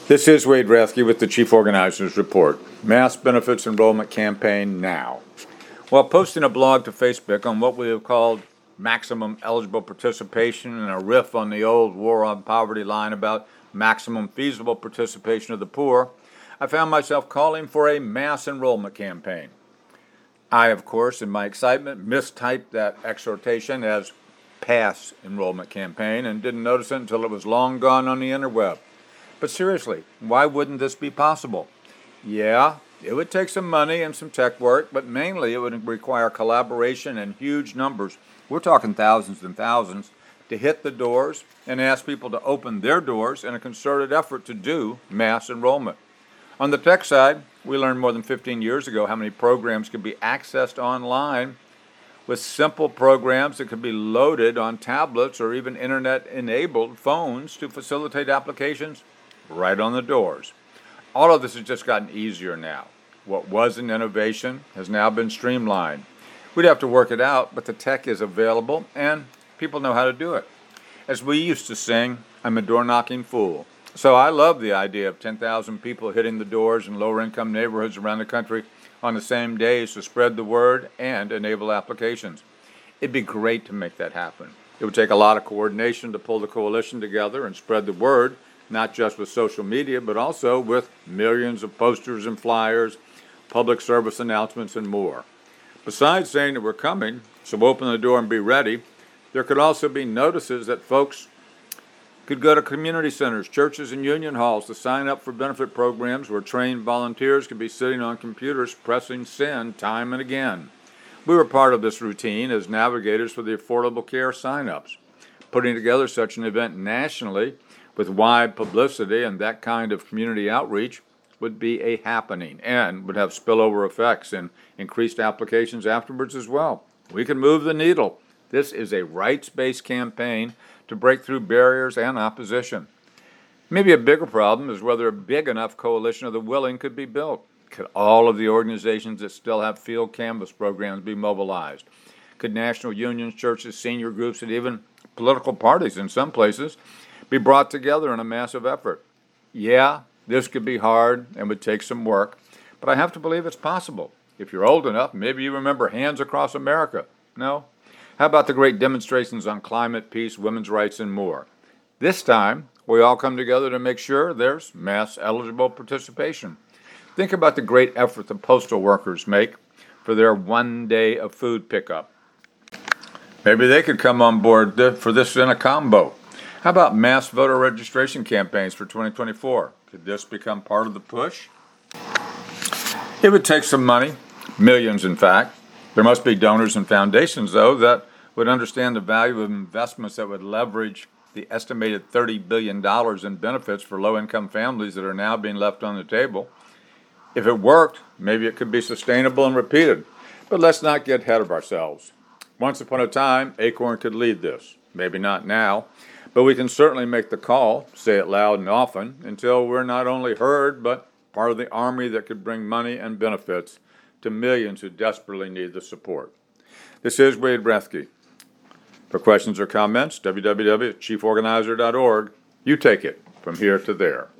This is Wade Rathke with the Chief Organizers Report. Mass Benefits Enrollment Campaign now. While posting a blog to Facebook on what we have called maximum eligible participation and a riff on the old war on poverty line about maximum feasible participation of the poor, I found myself calling for a mass enrollment campaign. I, of course, in my excitement, mistyped that exhortation as pass enrollment campaign and didn't notice it until it was long gone on the interweb. But seriously, why wouldn't this be possible? Yeah, it would take some money and some tech work, but mainly it would require collaboration and huge numbers. We're talking thousands and thousands to hit the doors and ask people to open their doors in a concerted effort to do mass enrollment. On the tech side, we learned more than 15 years ago how many programs could be accessed online with simple programs that could be loaded on tablets or even internet-enabled phones to facilitate applications right on the doors. All of this has just gotten easier now. What was an innovation has now been streamlined. We'd have to work it out, but the tech is available and people know how to do it. As we used to sing, I'm a door-knocking fool. So I love the idea of 10,000 people hitting the doors in lower-income neighborhoods around the country on the same days to spread the word and enable applications. It'd be great to make that happen. It would take a lot of coordination to pull the coalition together and spread the word, not just with social media, but also with millions of posters and flyers, public service announcements, and more. Besides saying that we're coming, so open the door and be ready, there could also be notices that folks could go to community centers, churches, and union halls to sign up for benefit programs where trained volunteers could be sitting on computers pressing send time and again. We were part of this routine as navigators for the Affordable Care sign-ups. Putting together such an event nationally with wide publicity and that kind of community outreach would be a happening and would have spillover effects and increased applications afterwards as well. We can move the needle. This is a rights-based campaign to break through barriers and opposition. Maybe a bigger problem is whether a big enough coalition of the willing could be built. Could all of the organizations that still have field canvas programs be mobilized? Could national unions, churches, senior groups, and even political parties in some places be brought together in a massive effort? Yeah, this could be hard and would take some work, but I have to believe it's possible. If you're old enough, maybe you remember Hands Across America. No? How about the great demonstrations on climate, peace, women's rights, and more? This time, we all come together to make sure there's mass eligible participation. Think about the great effort the postal workers make for their 1 day of food pickup. Maybe they could come on board for this in a combo. How about mass voter registration campaigns for 2024? Could this become part of the push? It would take some money, millions in fact. There must be donors and foundations, though, that would understand the value of investments that would leverage the estimated $30 billion in benefits for low-income families that are now being left on the table. If it worked, maybe it could be sustainable and repeated. But let's not get ahead of ourselves. Once upon a time, Acorn could lead this. Maybe not now, but we can certainly make the call, say it loud and often, until we're not only heard, but part of the army that could bring money and benefits to millions who desperately need the support. This is Wade Rathke. For questions or comments, www.chieforganizer.org. You take it from here to there.